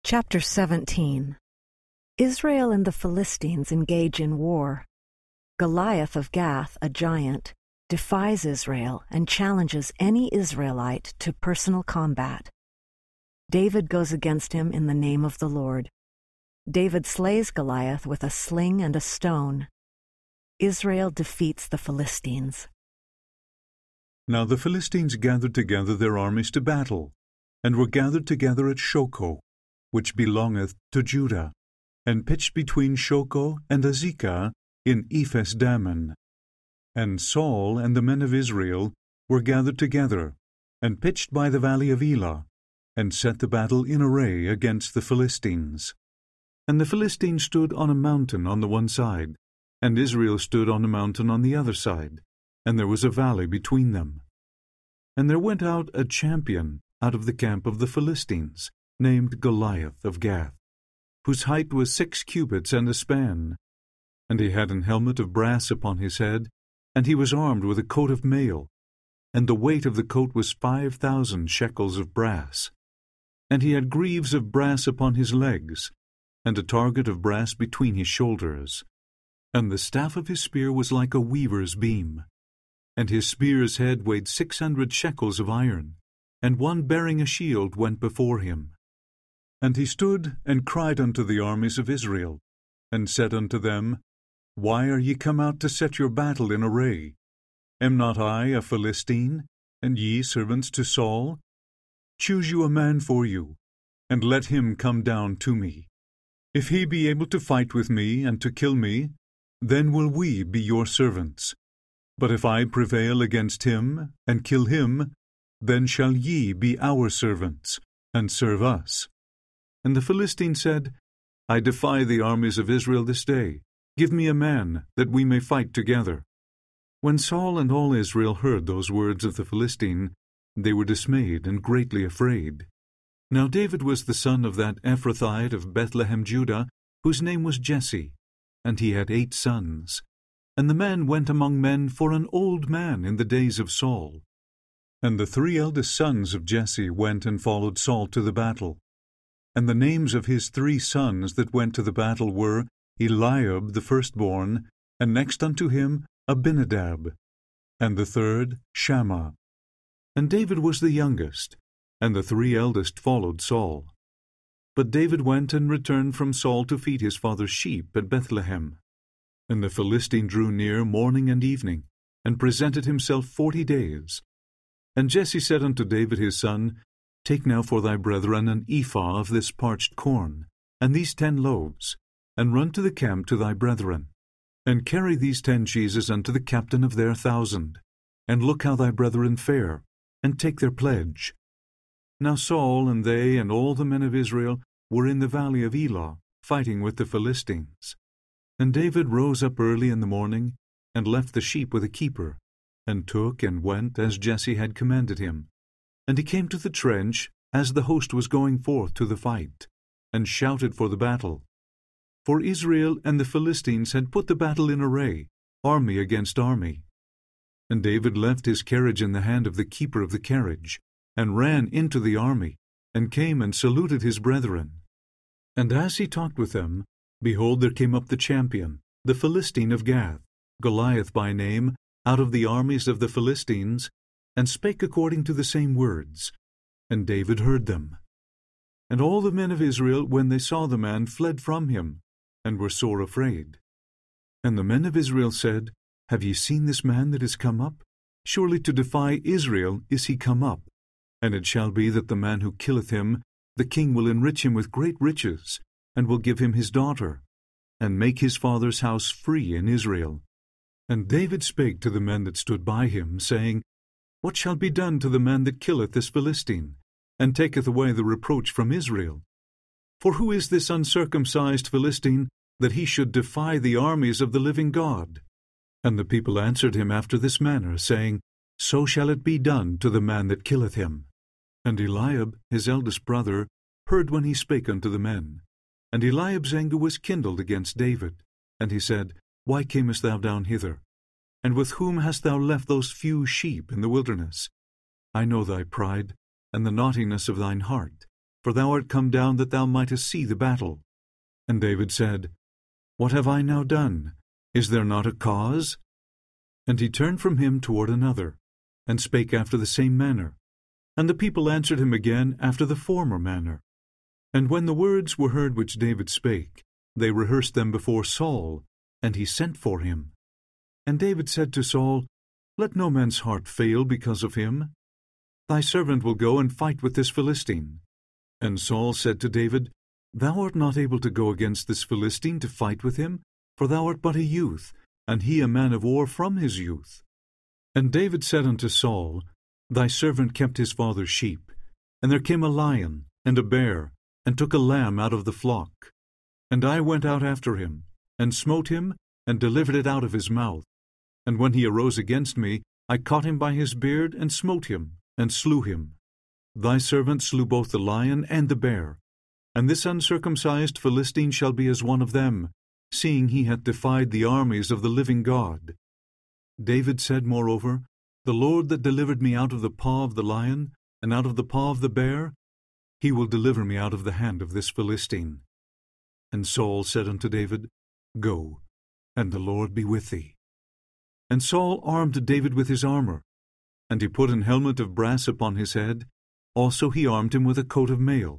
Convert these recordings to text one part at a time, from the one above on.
Chapter 17. Israel and the Philistines engage in war. Goliath of Gath, a giant, defies Israel and challenges any Israelite to personal combat. David goes against him in the name of the Lord. David slays Goliath with a sling and a stone. Israel defeats the Philistines. Now the Philistines gathered together their armies to battle, and were gathered together at Shochoh, which belongeth to Judah, and pitched between Shochoh and Azekah in Ephes-dammim. And Saul and the men of Israel were gathered together, and pitched by the valley of Elah, and set the battle in array against the Philistines. And the Philistines stood on a mountain on the one side, and Israel stood on a mountain on the other side, and there was a valley between them. And there went out a champion out of the camp of the Philistines, named Goliath of Gath, whose height was 6 cubits and a span. And he had an helmet of brass upon his head, and he was armed with a coat of mail, and the weight of the coat was 5,000 shekels of brass. And he had greaves of brass upon his legs, and a target of brass between his shoulders. And the staff of his spear was like a weaver's beam. And his spear's head weighed 600 shekels of iron, and one bearing a shield went before him. And he stood and cried unto the armies of Israel, and said unto them, Why are ye come out to set your battle in array? Am not I a Philistine, and ye servants to Saul? Choose you a man for you, and let him come down to me. If he be able to fight with me and to kill me, then will we be your servants. But if I prevail against him and kill him, then shall ye be our servants, and serve us. And the Philistine said, I defy the armies of Israel this day. Give me a man, that we may fight together. When Saul and all Israel heard those words of the Philistine, they were dismayed and greatly afraid. Now David was the son of that Ephrathite of Bethlehem, Judah, whose name was Jesse, and he had 8 sons. And the man went among men for an old man in the days of Saul. And the 3 eldest sons of Jesse went and followed Saul to the battle. And the names of his 3 sons that went to the battle were Eliab the firstborn, and next unto him Abinadab, and the third Shammah. And David was the youngest, and the 3 eldest followed Saul. But David went and returned from Saul to feed his father's sheep at Bethlehem. And the Philistine drew near morning and evening, and presented himself 40 days. And Jesse said unto David his son, Take now for thy brethren an ephah of this parched corn, and these 10 loaves, and run to the camp to thy brethren, and carry these 10 cheeses unto the captain of their 1,000, and look how thy brethren fare, and take their pledge. Now Saul and they and all the men of Israel were in the valley of Elah, fighting with the Philistines. And David rose up early in the morning, and left the sheep with a keeper, and took and went as Jesse had commanded him. And he came to the trench as the host was going forth to the fight, and shouted for the battle. For Israel and the Philistines had put the battle in array, army against army. And David left his carriage in the hand of the keeper of the carriage, and ran into the army, and came and saluted his brethren. And as he talked with them, behold, there came up the champion, the Philistine of Gath, Goliath by name, out of the armies of the Philistines, and spake according to the same words. And David heard them. And all the men of Israel, when they saw the man, fled from him, and were sore afraid. And the men of Israel said, Have ye seen this man that is come up? Surely to defy Israel is he come up. And it shall be that the man who killeth him, the king will enrich him with great riches, and will give him his daughter, and make his father's house free in Israel. And David spake to the men that stood by him, saying, What shall be done to the man that killeth this Philistine, and taketh away the reproach from Israel? For who is this uncircumcised Philistine, that he should defy the armies of the living God? And the people answered him after this manner, saying, So shall it be done to the man that killeth him. And Eliab, his eldest brother, heard when he spake unto the men. And Eliab's anger was kindled against David. And he said, Why camest thou down hither? And with whom hast thou left those few sheep in the wilderness? I know thy pride, and the naughtiness of thine heart, for thou art come down that thou mightest see the battle. And David said, What have I now done? Is there not a cause? And he turned from him toward another, and spake after the same manner. And the people answered him again after the former manner. And when the words were heard which David spake, they rehearsed them before Saul, and he sent for him. And David said to Saul, Let no man's heart fail because of him. Thy servant will go and fight with this Philistine. And Saul said to David, Thou art not able to go against this Philistine to fight with him, for thou art but a youth, and he a man of war from his youth. And David said unto Saul, Thy servant kept his father's sheep, and there came a lion and a bear, and took a lamb out of the flock. And I went out after him, and smote him, and delivered it out of his mouth. And when he arose against me, I caught him by his beard, and smote him, and slew him. Thy servant slew both the lion and the bear, and this uncircumcised Philistine shall be as one of them, seeing he hath defied the armies of the living God. David said moreover, The Lord that delivered me out of the paw of the lion, and out of the paw of the bear, he will deliver me out of the hand of this Philistine. And Saul said unto David, Go, and the Lord be with thee. And Saul armed David with his armor, and he put an helmet of brass upon his head, also he armed him with a coat of mail.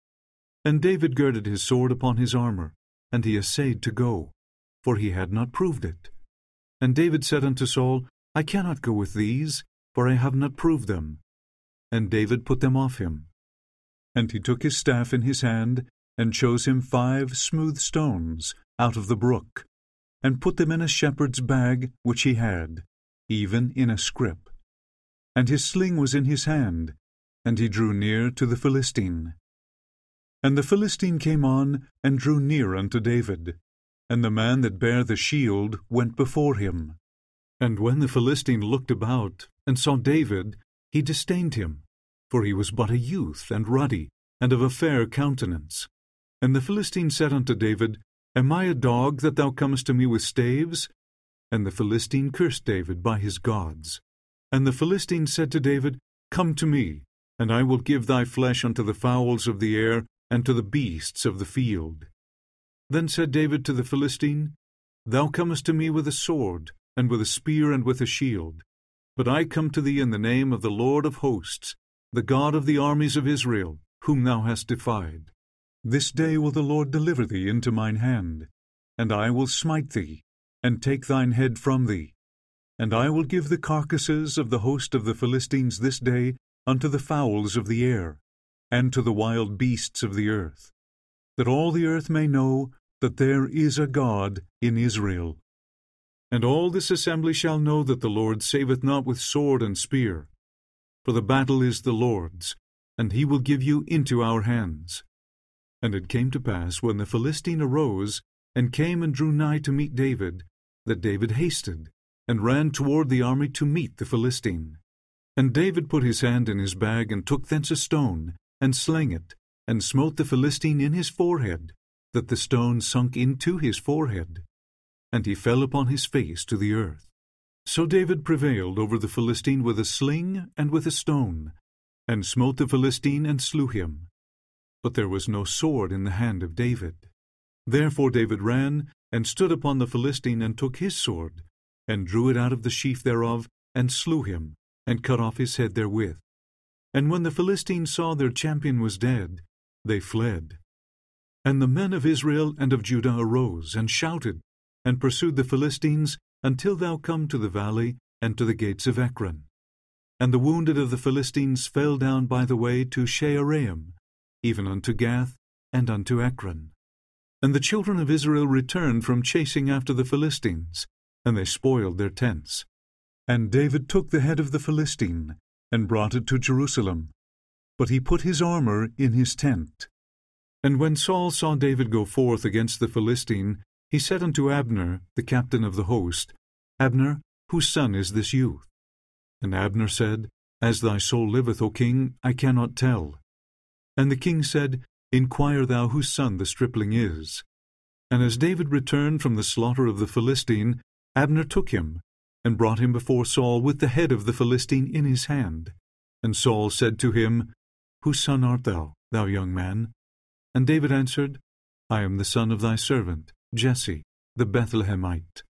And David girded his sword upon his armor, and he essayed to go, for he had not proved it. And David said unto Saul, I cannot go with these, for I have not proved them. And David put them off him. And he took his staff in his hand, and chose him 5 smooth stones out of the brook, and put them in a shepherd's bag which he had, even in a scrip. And his sling was in his hand, and he drew near to the Philistine. And the Philistine came on, and drew near unto David, and the man that bare the shield went before him. And when the Philistine looked about, and saw David, he disdained him, for he was but a youth, and ruddy, and of a fair countenance. And the Philistine said unto David, Am I a dog that thou comest to me with staves? And the Philistine cursed David by his gods. And the Philistine said to David, Come to me, and I will give thy flesh unto the fowls of the air, and to the beasts of the field. Then said David to the Philistine, Thou comest to me with a sword, and with a spear, and with a shield. But I come to thee in the name of the Lord of hosts, the God of the armies of Israel, whom thou hast defied. This day will the Lord deliver thee into mine hand, and I will smite thee, and take thine head from thee. And I will give the carcasses of the host of the Philistines this day unto the fowls of the air, and to the wild beasts of the earth, that all the earth may know that there is a God in Israel. And all this assembly shall know that the Lord saveth not with sword and spear, for the battle is the Lord's, and he will give you into our hands. And it came to pass, when the Philistine arose, and came and drew nigh to meet David, that David hasted, and ran toward the army to meet the Philistine. And David put his hand in his bag, and took thence a stone, and slang it, and smote the Philistine in his forehead, that the stone sunk into his forehead, and he fell upon his face to the earth. So David prevailed over the Philistine with a sling and with a stone, and smote the Philistine and slew him. But there was no sword in the hand of David. Therefore David ran, and stood upon the Philistine, and took his sword, and drew it out of the sheath thereof, and slew him, and cut off his head therewith. And when the Philistines saw their champion was dead, they fled. And the men of Israel and of Judah arose, and shouted, and pursued the Philistines, until thou come to the valley, and to the gates of Ekron. And the wounded of the Philistines fell down by the way to Shaaraim, even unto Gath, and unto Ekron. And the children of Israel returned from chasing after the Philistines, and they spoiled their tents. And David took the head of the Philistine, and brought it to Jerusalem. But he put his armor in his tent. And when Saul saw David go forth against the Philistine, he said unto Abner, the captain of the host, Abner, whose son is this youth? And Abner said, As thy soul liveth, O king, I cannot tell. And the king said, Inquire thou whose son the stripling is. And as David returned from the slaughter of the Philistine, Abner took him, and brought him before Saul with the head of the Philistine in his hand. And Saul said to him, Whose son art thou, thou young man? And David answered, I am the son of thy servant, Jesse, the Bethlehemite.